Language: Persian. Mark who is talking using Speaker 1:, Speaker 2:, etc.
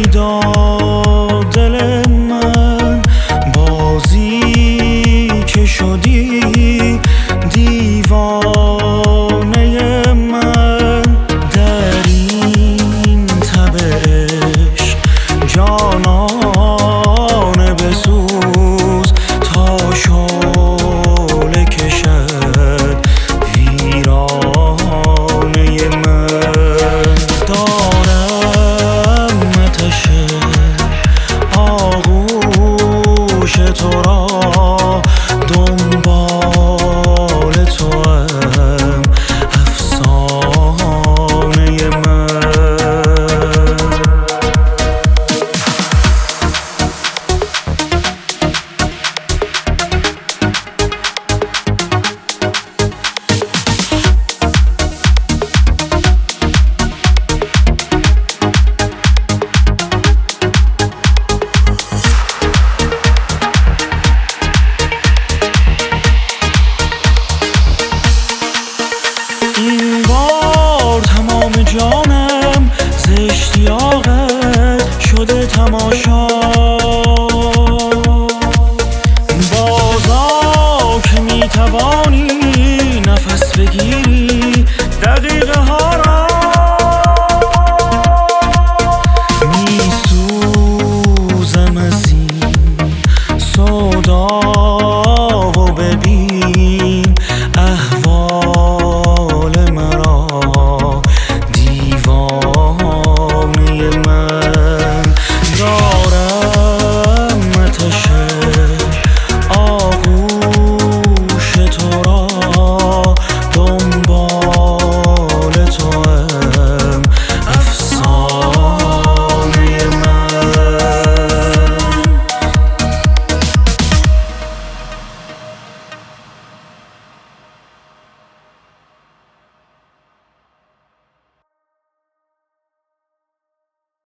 Speaker 1: داد دل من، بازی که شدی دیوانه من. در این تب عشق جانانه بسوز تا شعله کشد ویرانه من. دارم آتش آغوش تو را، دنبال توام افسانه من. این بار تمام جانم ز اشتیاقت شده تماشا.